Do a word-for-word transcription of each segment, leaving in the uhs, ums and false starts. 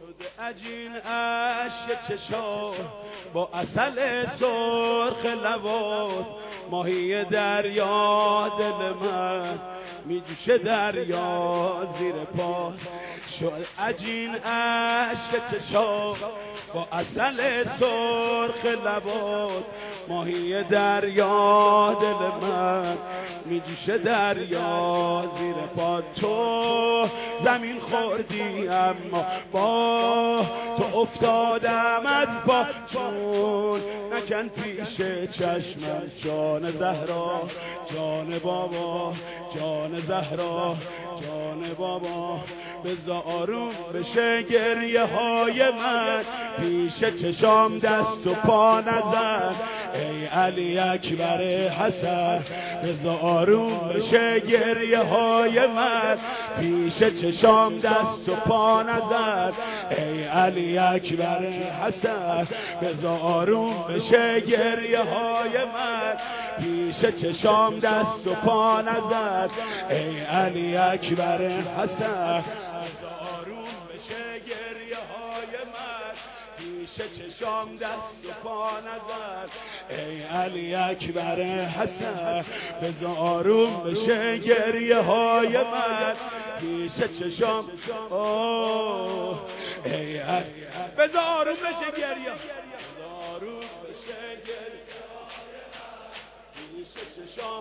شده عجین اشک چشام با عسل سرخ لبات، ماهی دریا دل من میجوشه دریا زیر پا. شد عجین اشک چشام با عسل سرخ لبات، ماهی دریا دل من میجوشه دریا زیر پا. تو زمین خوردی اما با تو افتادم از پا، چون نکن پیش چشمم جان زهرا، جان بابا، جان زهرا، جان بابا. بذار آروم بشه گریه های من، پیش چشام دست و پا نزن ای علی اکبر حسن. بذار آروم بشه گریه های من، پیش چشام دست و پا نزن ای علی اکبر حسن. بذار آروم بشه گریه های من، پیش چشام دست و پا نزن ای علی اکبر حسن. آروم بشه گریه های من، پیش چشام دست و پا نزن ای علی اکبر حسن. بذار آروم بشه گریه های من، پیش چشام اوه ای علی. بذار آروم بشه گریه، بذار آروم بشه گریه پیش چشام.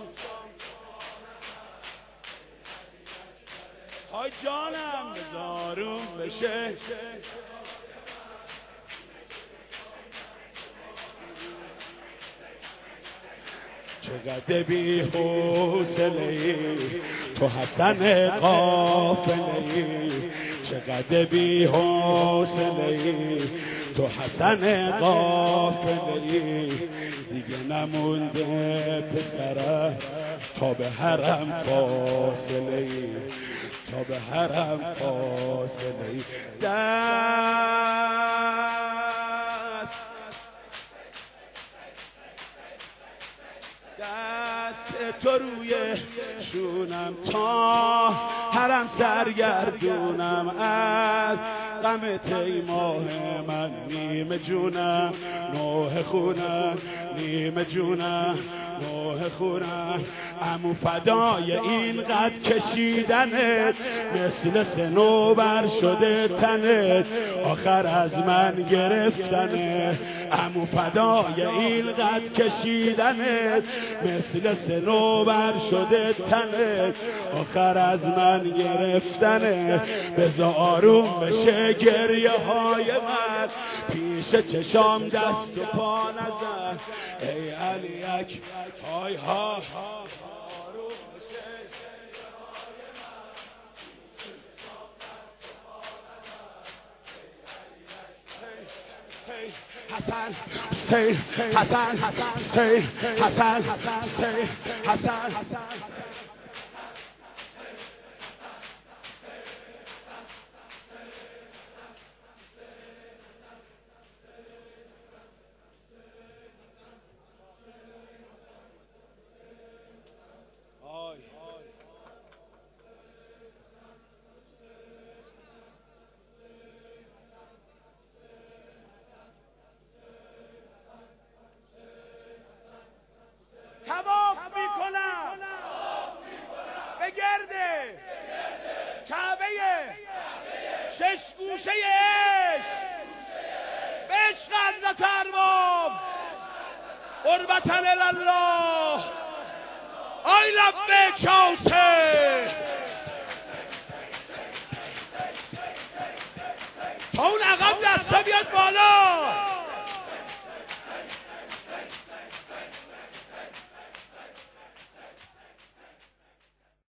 های جانم بذارون بشه، چقدر بی حوصله‌ای تو حسن قافله‌ای، چقدر بی حوصله‌ای تو حسن قافله‌ای. دیگه نمونده پسرم تا به حرم فاصله‌ای، تا به حرم فاصله‌ای. دست دست تو روی شونم تا حرم سرگردونم، از غم تیماه من نیمه جونم نوح خونم، نیمه جونم نوح خونم. عمو فدای این قد کشیدنت، مثل صنوبر شده تنت، آخر از من گرفتنت. عمو فدای این قد کشیدنت، مثل صنوبر شده تنت، آخر از من گرفتنت. بذار آروم بشه گریه های من، پیش چشام دست و پا نزن ای علی اکبر. های ها حسن حسین حسن حسین حسن حسین حسن تواف میکنم به گرده کعبه شش گوشه عشق، به عشق حضرت ارباب قربتن الله. آی لبیک حسین تا اون